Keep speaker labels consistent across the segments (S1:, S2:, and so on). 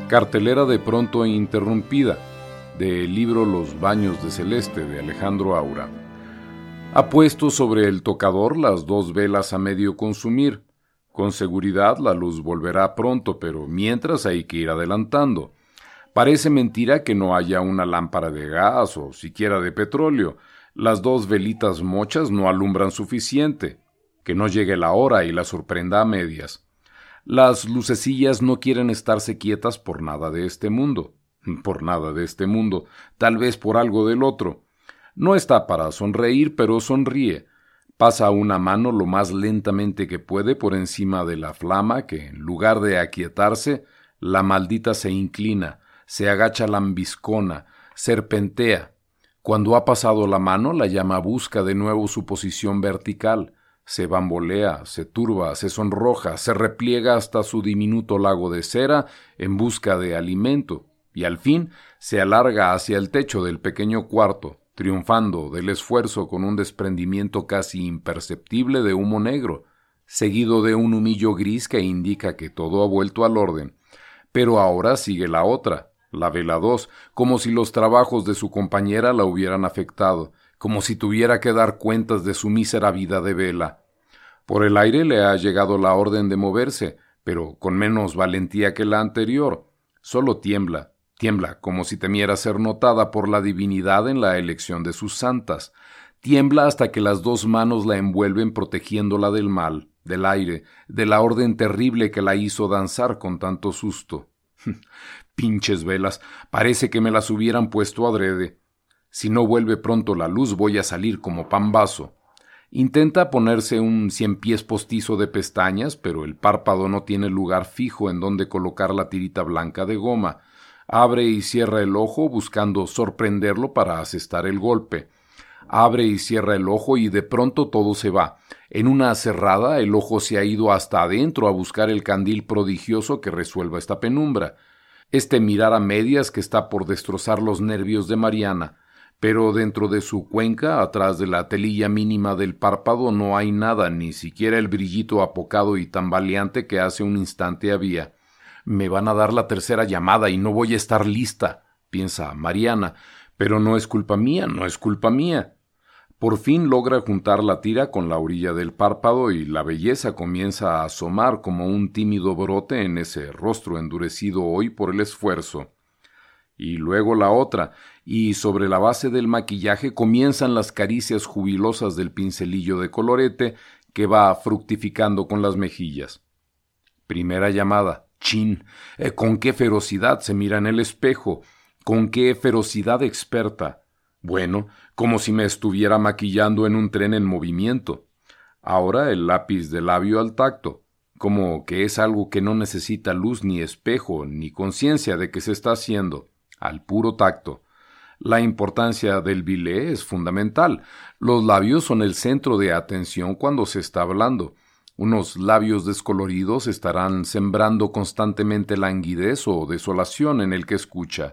S1: Cartelera de pronto interrumpida, del libro Los baños de celeste, de Alejandro Aura. Ha puesto sobre el tocador las 2 velas a medio consumir. Con seguridad la luz volverá pronto, pero mientras hay que ir adelantando. Parece mentira que no haya una lámpara de gas o siquiera de petróleo. Las 2 velitas mochas no alumbran suficiente. Que no llegue la hora y la sorprenda a medias. Las lucecillas no quieren estarse quietas por nada de este mundo. Por nada de este mundo, tal vez por algo del otro. No está para sonreír, pero sonríe. Pasa una mano lo más lentamente que puede por encima de la flama que, en lugar de aquietarse, la maldita se inclina, se agacha lambiscona, serpentea. Cuando ha pasado la mano, la llama busca de nuevo su posición vertical. Se bambolea, se turba, se sonroja, se repliega hasta su diminuto lago de cera en busca de alimento, y al fin se alarga hacia el techo del pequeño cuarto, triunfando del esfuerzo con un desprendimiento casi imperceptible de humo negro, seguido de un humillo gris que indica que todo ha vuelto al orden. Pero ahora sigue la otra, la vela 2, como si los trabajos de su compañera la hubieran afectado, como si tuviera que dar cuentas de su mísera vida de vela. Por el aire le ha llegado la orden de moverse, pero con menos valentía que la anterior. Solo tiembla como si temiera ser notada por la divinidad en la elección de sus santas. Tiembla hasta que las 2 manos la envuelven protegiéndola del mal, del aire, de la orden terrible que la hizo danzar con tanto susto. Pinches velas, parece que me las hubieran puesto adrede. Si no vuelve pronto la luz voy a salir como pambazo. Intenta ponerse un 100 pies postizo de pestañas, pero el párpado no tiene lugar fijo en donde colocar la tirita blanca de goma. Abre y cierra el ojo buscando sorprenderlo para asestar el golpe. Abre y cierra el ojo y de pronto todo se va. En una cerrada el ojo se ha ido hasta adentro a buscar el candil prodigioso que resuelva esta penumbra. Este mirar a medias que está por destrozar los nervios de Mariana. Pero dentro de su cuenca, atrás de la telilla mínima del párpado, no hay nada, ni siquiera el brillito apocado y tambaleante que hace un instante había. Me van a dar la 3ª llamada y no voy a estar lista, piensa Mariana, pero no es culpa mía, no es culpa mía. Por fin logra juntar la tira con la orilla del párpado y la belleza comienza a asomar como un tímido brote en ese rostro endurecido hoy por el esfuerzo. Y luego la otra, y sobre la base del maquillaje comienzan las caricias jubilosas del pincelillo de colorete que va fructificando con las mejillas. Primera llamada. Chin. Con qué ferocidad se mira en el espejo. Con qué ferocidad experta. Bueno, como si me estuviera maquillando en un tren en movimiento. Ahora el lápiz de labio al tacto. Como que es algo que no necesita luz ni espejo, ni conciencia de que se está haciendo. Al puro tacto. La importancia del bilé es fundamental. Los labios son el centro de atención cuando se está hablando. Unos labios descoloridos estarán sembrando constantemente languidez o desolación en el que escucha.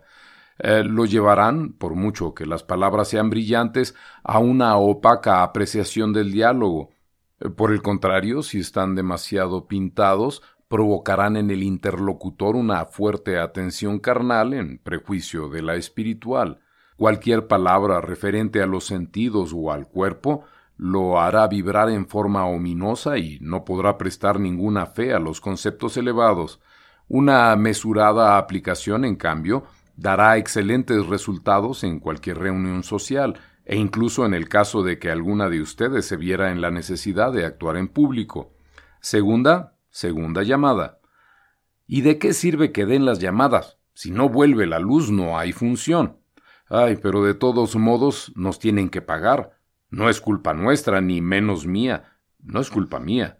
S1: Lo llevarán, por mucho que las palabras sean brillantes, a una opaca apreciación del diálogo. Por el contrario, si están demasiado pintados, provocarán en el interlocutor una fuerte atención carnal en prejuicio de la espiritual. Cualquier palabra referente a los sentidos o al cuerpo lo hará vibrar en forma ominosa y no podrá prestar ninguna fe a los conceptos elevados. Una mesurada aplicación, en cambio, dará excelentes resultados en cualquier reunión social, e incluso en el caso de que alguna de ustedes se viera en la necesidad de actuar en público. Segunda llamada. ¿Y de qué sirve que den las llamadas? Si no vuelve la luz no hay función. Ay, pero de todos modos nos tienen que pagar. No es culpa nuestra, ni menos mía. No es culpa mía.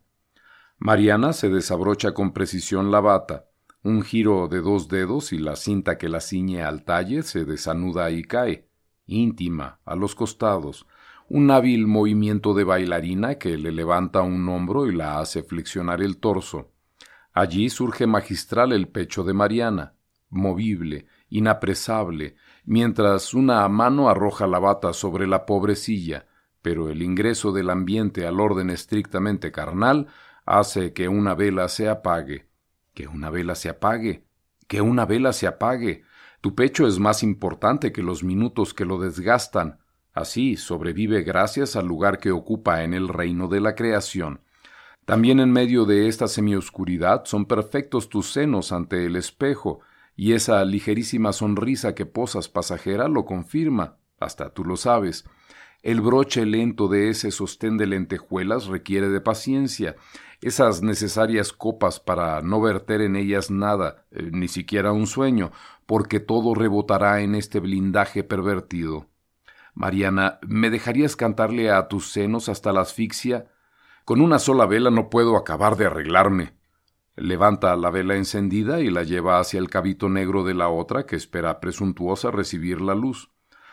S1: Mariana se desabrocha con precisión la bata. Un giro de 2 dedos y la cinta que la ciñe al talle se desanuda y cae. Íntima, a los costados. Un hábil movimiento de bailarina que le levanta un hombro y la hace flexionar el torso. Allí surge magistral el pecho de Mariana, movible, inapresable, mientras una mano arroja la bata sobre la pobre silla, pero el ingreso del ambiente al orden estrictamente carnal hace que una vela se apague. Que una vela se apague. Que una vela se apague. Tu pecho es más importante que los minutos que lo desgastan. Así sobrevive gracias al lugar que ocupa en el reino de la creación. También en medio de esta semioscuridad son perfectos tus senos ante el espejo, y esa ligerísima sonrisa que posas pasajera lo confirma, hasta tú lo sabes. El broche lento de ese sostén de lentejuelas requiere de paciencia, esas necesarias copas para no verter en ellas nada, ni siquiera un sueño, porque todo rebotará en este blindaje pervertido. Mariana, ¿me dejarías cantarle a tus senos hasta la asfixia? Con una sola vela no puedo acabar de arreglarme. Levanta la vela encendida y la lleva hacia el cabito negro de la otra que espera presuntuosa recibir la luz.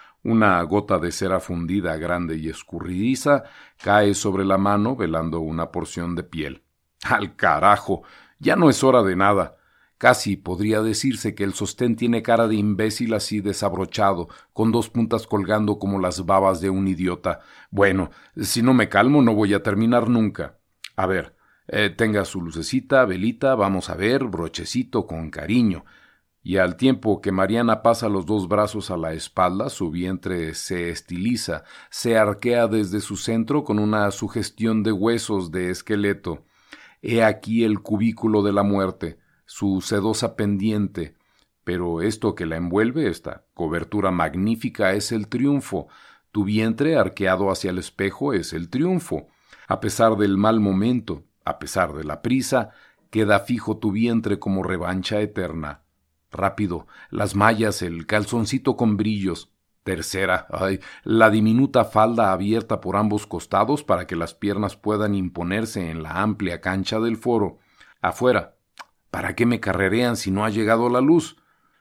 S1: Una gota de cera fundida, grande y escurridiza, cae sobre la mano velando una porción de piel. ¡Al carajo! Ya no es hora de nada. Casi podría decirse que el sostén tiene cara de imbécil así desabrochado, con dos puntas colgando como las babas de un idiota. Bueno, si no me calmo no voy a terminar nunca. A ver, tenga su lucecita, velita, vamos a ver, brochecito con cariño. Y al tiempo que Mariana pasa los dos brazos a la espalda, su vientre se estiliza, se arquea desde su centro con una sugestión de huesos de esqueleto. He aquí el cubículo de la muerte, su sedosa pendiente, pero esto que la envuelve, esta cobertura magnífica, es el triunfo. Tu vientre arqueado hacia el espejo es el triunfo. A pesar del mal momento, a pesar de la prisa, queda fijo tu vientre como revancha eterna. Rápido, las mallas, el calzoncito con brillos. Tercera, la diminuta falda abierta por ambos costados para que las piernas puedan imponerse en la amplia cancha del foro. Afuera, ¿para qué me carrerean si no ha llegado la luz?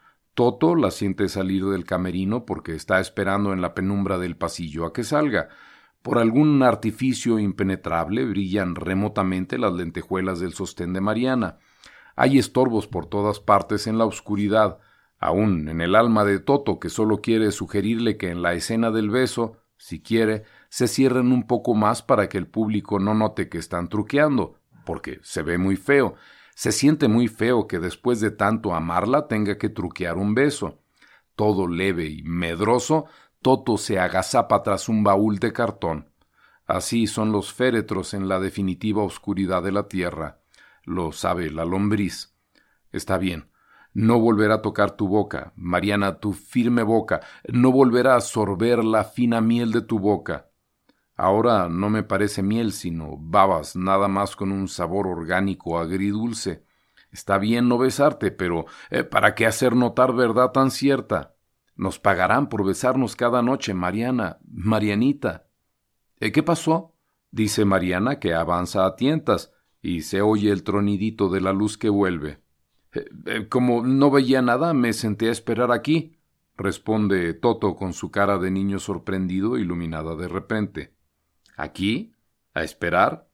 S1: Toto la siente salir del camerino porque está esperando en la penumbra del pasillo a que salga. Por algún artificio impenetrable brillan remotamente las lentejuelas del sostén de Mariana. Hay estorbos por todas partes en la oscuridad, aún en el alma de Toto, que solo quiere sugerirle que en la escena del beso, si quiere, se cierren un poco más para que el público no note que están truqueando, porque se ve muy feo. Se siente muy feo que después de tanto amarla tenga que truquear un beso. Todo leve y medroso, Toto se agazapa tras un baúl de cartón. Así son los féretros en la definitiva oscuridad de la tierra. Lo sabe la lombriz. Está bien. No volverá a tocar tu boca, Mariana, tu firme boca. No volverá a sorber la fina miel de tu boca. Ahora no me parece miel, sino babas, nada más con un sabor orgánico agridulce. Está bien no besarte, pero ¿para qué hacer notar verdad tan cierta? Nos pagarán por besarnos cada noche, Mariana, Marianita. ¿Qué pasó? Dice Mariana, que avanza a tientas, y se oye el tronidito de la luz que vuelve. Como no veía nada, me senté a esperar aquí, responde Toto con su cara de niño sorprendido iluminada de repente. ¿Aquí? ¿A esperar?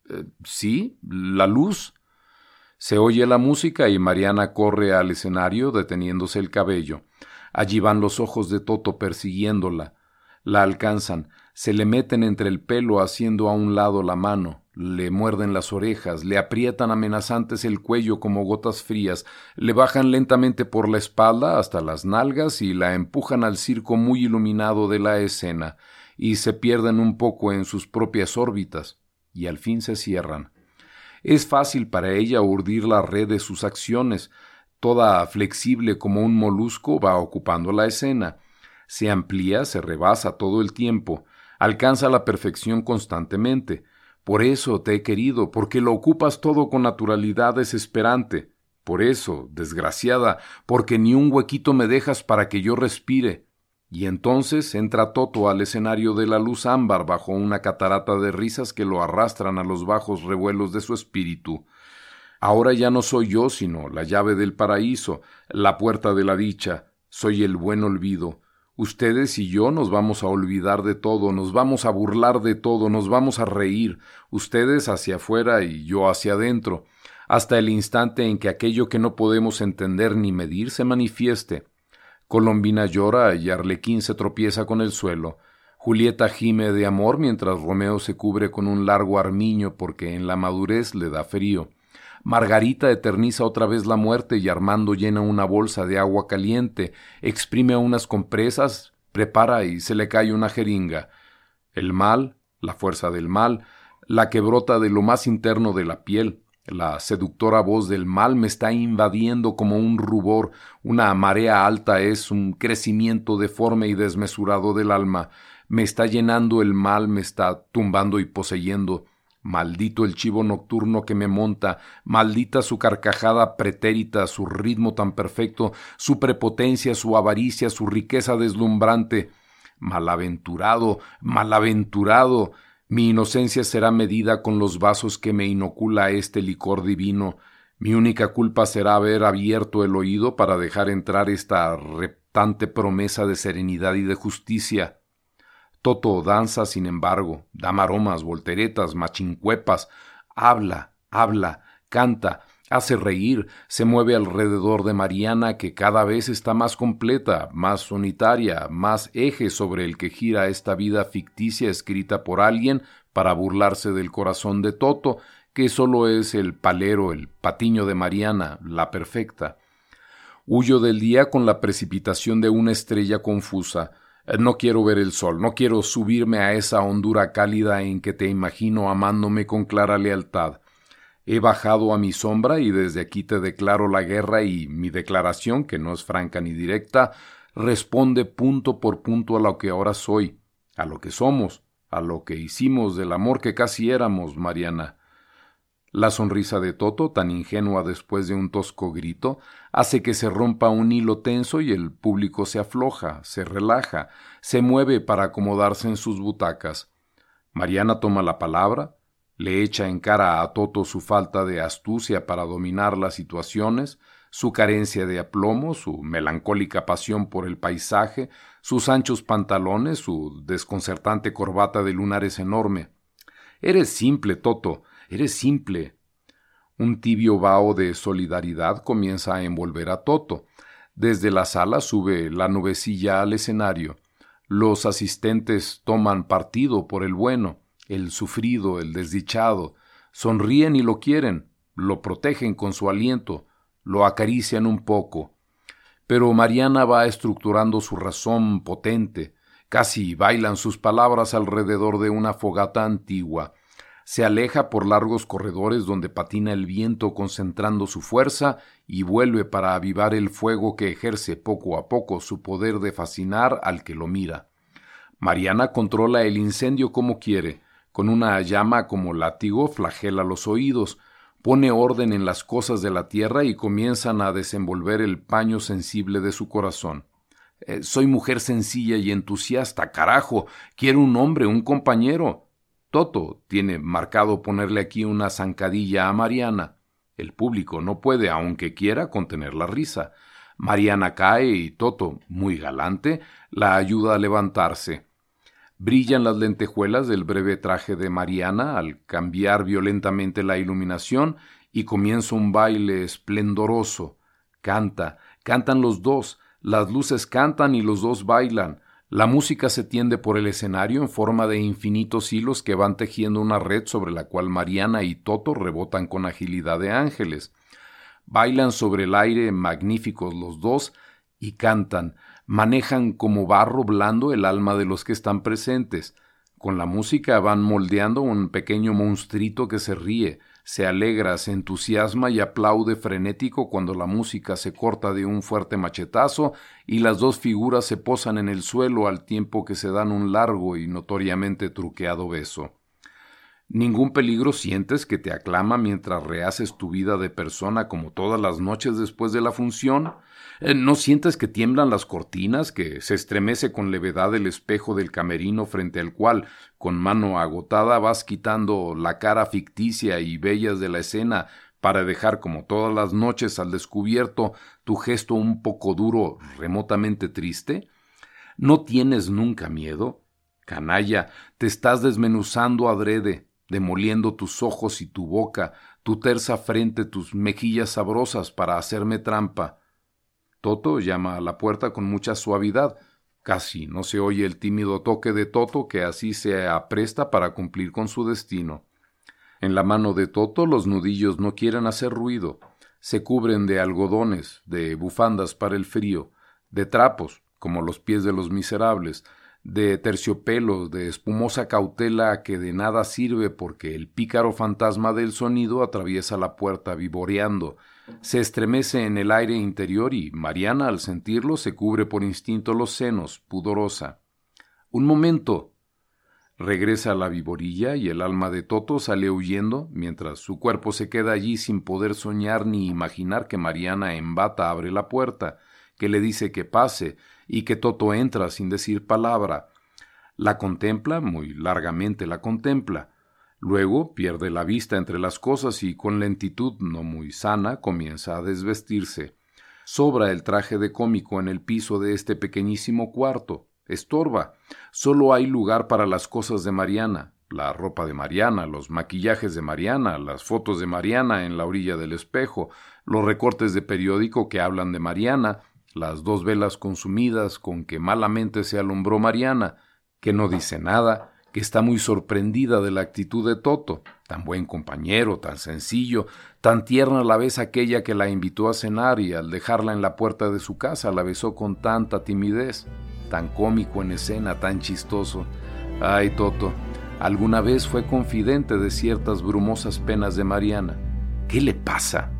S1: Sí, la luz. Se oye la música y Mariana corre al escenario deteniéndose el cabello. Allí van los ojos de Toto persiguiéndola. La alcanzan, se le meten entre el pelo haciendo a un lado la mano, le muerden las orejas, le aprietan amenazantes el cuello como gotas frías, le bajan lentamente por la espalda hasta las nalgas y la empujan al circo muy iluminado de la escena, y se pierden un poco en sus propias órbitas, y al fin se cierran. Es fácil para ella urdir la red de sus acciones, toda flexible como un molusco va ocupando la escena. Se amplía, se rebasa todo el tiempo, alcanza la perfección constantemente. Por eso te he querido, porque lo ocupas todo con naturalidad desesperante. Por eso, desgraciada, porque ni un huequito me dejas para que yo respire. Y entonces entra Toto al escenario de la luz ámbar bajo una catarata de risas que lo arrastran a los bajos revuelos de su espíritu. Ahora ya no soy yo, sino la llave del paraíso, la puerta de la dicha. Soy el buen olvido. Ustedes y yo nos vamos a olvidar de todo, nos vamos a burlar de todo, nos vamos a reír, ustedes hacia afuera y yo hacia adentro, hasta el instante en que aquello que no podemos entender ni medir se manifieste. Colombina llora y Arlequín se tropieza con el suelo. Julieta gime de amor mientras Romeo se cubre con un largo armiño porque en la madurez le da frío. Margarita eterniza otra vez la muerte y Armando llena una bolsa de agua caliente, exprime unas compresas, prepara y se le cae una jeringa. El mal, la fuerza del mal, la que brota de lo más interno de la piel, la seductora voz del mal me está invadiendo como un rubor, una marea alta es un crecimiento deforme y desmesurado del alma, me está llenando el mal, me está tumbando y poseyendo. Maldito el chivo nocturno que me monta, maldita su carcajada pretérita, su ritmo tan perfecto, su prepotencia, su avaricia, su riqueza deslumbrante. Malaventurado, malaventurado, mi inocencia será medida con los vasos que me inocula este licor divino. Mi única culpa será haber abierto el oído para dejar entrar esta reptante promesa de serenidad y de justicia. Toto danza, sin embargo, da maromas, volteretas, machincuepas, habla, canta, hace reír, se mueve alrededor de Mariana, que cada vez está más completa, más unitaria, más eje sobre el que gira esta vida ficticia escrita por alguien para burlarse del corazón de Toto, que solo es el palero, el patiño de Mariana, la perfecta. Huyo del día con la precipitación de una estrella confusa. No quiero ver el sol, no quiero subirme a esa hondura cálida en que te imagino amándome con clara lealtad. He bajado a mi sombra y desde aquí te declaro la guerra y mi declaración, que no es franca ni directa, responde punto por punto a lo que ahora soy, a lo que somos, a lo que hicimos del amor que casi éramos, Mariana. La sonrisa de Toto, tan ingenua después de un tosco grito, hace que se rompa un hilo tenso y el público se afloja, se relaja, se mueve para acomodarse en sus butacas. Mariana toma la palabra, le echa en cara a Toto su falta de astucia para dominar las situaciones, su carencia de aplomo, su melancólica pasión por el paisaje, sus anchos pantalones, su desconcertante corbata de lunares enorme. «Eres simple, Toto, eres simple». Un tibio vaho de solidaridad comienza a envolver a Toto. Desde la sala sube la nubecilla al escenario. Los asistentes toman partido por el bueno, el sufrido, el desdichado. Sonríen y lo quieren, lo protegen con su aliento, lo acarician un poco. Pero Mariana va estructurando su razón potente. Casi bailan sus palabras alrededor de una fogata antigua. Se aleja por largos corredores donde patina el viento concentrando su fuerza y vuelve para avivar el fuego que ejerce poco a poco su poder de fascinar al que lo mira. Mariana controla el incendio como quiere, con una llama como látigo flagela los oídos, pone orden en las cosas de la tierra y comienzan a desenvolver el paño sensible de su corazón. Soy mujer sencilla y entusiasta, carajo, quiero un hombre, un compañero. Toto tiene marcado ponerle aquí una zancadilla a Mariana. El público no puede, aunque quiera, contener la risa. Mariana cae y Toto, muy galante, la ayuda a levantarse. Brillan las lentejuelas del breve traje de Mariana al cambiar violentamente la iluminación y comienza un baile esplendoroso. Cantan los dos, las luces cantan y los dos bailan. La música se tiende por el escenario en forma de infinitos hilos que van tejiendo una red sobre la cual Mariana y Toto rebotan con agilidad de ángeles. Bailan sobre el aire magníficos los dos y cantan, manejan como barro blando el alma de los que están presentes. Con la música van moldeando un pequeño monstruito que se ríe, se alegra, se entusiasma y aplaude frenético cuando la música se corta de un fuerte machetazo y las dos figuras se posan en el suelo al tiempo que se dan un largo y notoriamente truqueado beso. ¿Ningún peligro sientes que te aclama mientras rehaces tu vida de persona como todas las noches después de la función? ¿No sientes que tiemblan las cortinas, que se estremece con levedad el espejo del camerino frente al cual, con mano agotada, vas quitando la cara ficticia y bellas de la escena para dejar como todas las noches al descubierto tu gesto un poco duro, remotamente triste? ¿No tienes nunca miedo? Canalla, te estás desmenuzando adrede, demoliendo tus ojos y tu boca, tu tersa frente, tus mejillas sabrosas para hacerme trampa. Toto llama a la puerta con mucha suavidad. Casi no se oye el tímido toque de Toto que así se apresta para cumplir con su destino. En la mano de Toto los nudillos no quieren hacer ruido. Se cubren de algodones, de bufandas para el frío, de trapos, como los pies de los miserables, de terciopelos, de espumosa cautela que de nada sirve porque el pícaro fantasma del sonido atraviesa la puerta vivoreando, se estremece en el aire interior y Mariana, al sentirlo, se cubre por instinto los senos, pudorosa. «Un momento». Regresa a la viborilla y el alma de Toto sale huyendo, mientras su cuerpo se queda allí sin poder soñar ni imaginar que Mariana en bata abre la puerta, que le dice que pase y que Toto entra sin decir palabra. La contempla, muy largamente la contempla. Luego pierde la vista entre las cosas y con lentitud no muy sana comienza a desvestirse. Sobra el traje de cómico en el piso de este pequeñísimo cuarto. Estorba. Solo hay lugar para las cosas de Mariana, la ropa de Mariana, los maquillajes de Mariana, las fotos de Mariana en la orilla del espejo, los recortes de periódico que hablan de Mariana, las 2 velas consumidas con que malamente se alumbró Mariana, que no dice nada, que está muy sorprendida de la actitud de Toto, tan buen compañero, tan sencillo, tan tierna a la vez aquella que la invitó a cenar y al dejarla en la puerta de su casa la besó con tanta timidez, tan cómico en escena, tan chistoso. Ay, Toto, alguna vez fue confidente de ciertas brumosas penas de Mariana. ¿Qué le pasa?